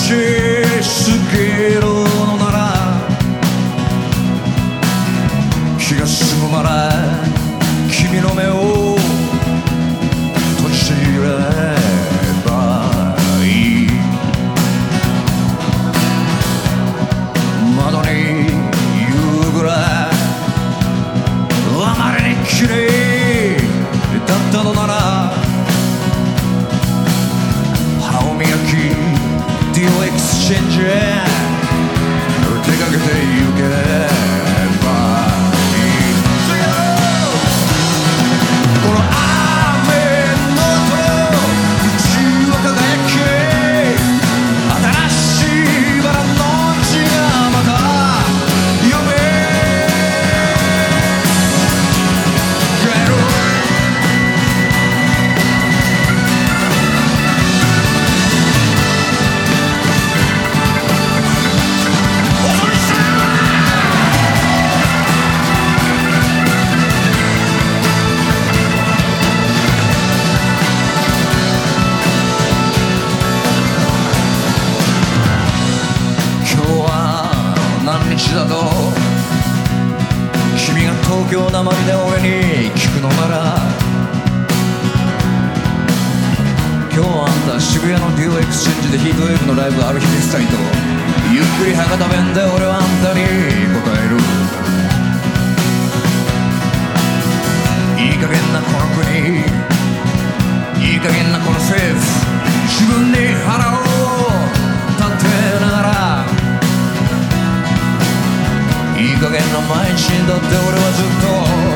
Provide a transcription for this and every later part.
しすぎるのなら気が済むなら君の目を閉じればいい。窓に夕暮れあまりに綺麗だったのなら歯を磨きディオエクスチェンジへ出かけてゆけばいい。この雨の音道を輝き新しいバラの血がまた呼べる。何日だと君が東京なまりで俺に聞くのなら今日あんた渋谷のデュオエクスチェンジでヒートウェーブのライブある日にしたいとゆっくり博多弁で俺はあんたに答える。いい加減なこの国いい加減なこの政府自分に腹を立てながらいい加減な毎日にだって俺はずっと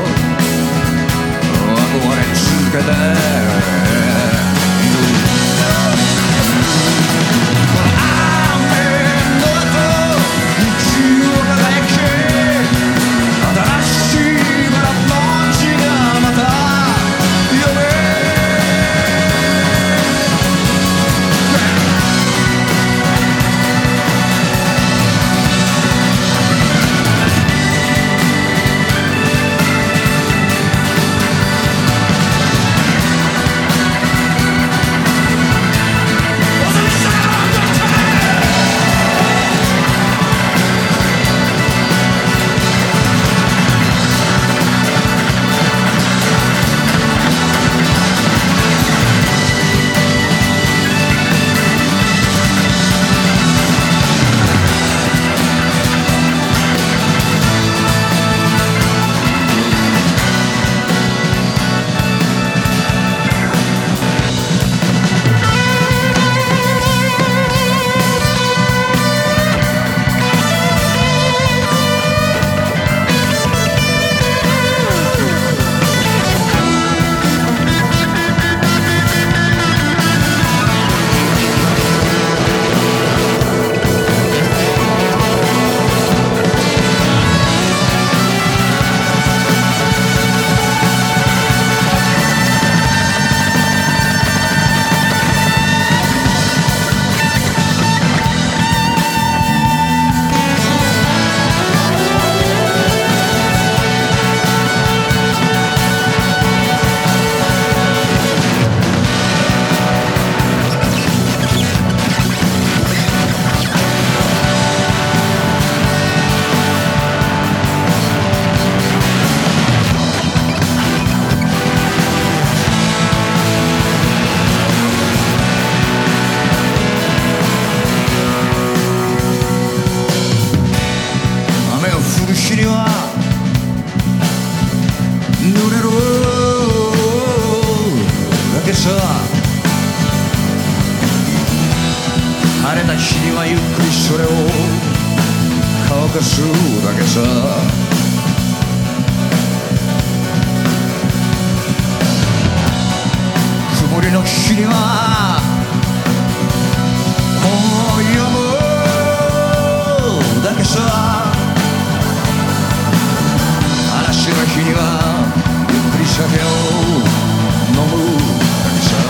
憧れ続けている。この雨の後道を輝き新しいバラの血がまた呼べ日には濡れるだけさ晴れた日にはゆっくりそれを乾かすだけさ曇りの日には本を読むだけさ嵐の日にはゆっくり酒を飲むだけさ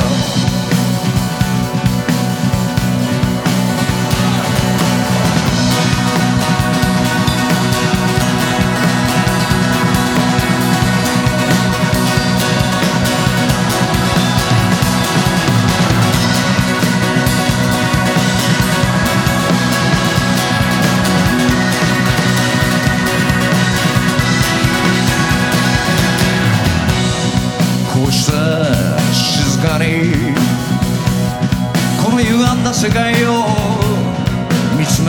だ世界を見つめ、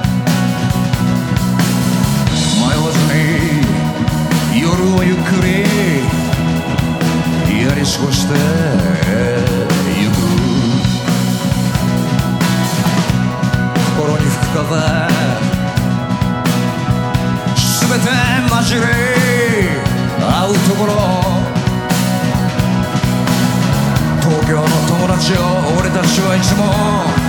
迷わずに夜をゆっくりやり過ごしてゆく。心に吹く風すべて混じり合うところ、東京の友達を俺たちはいつも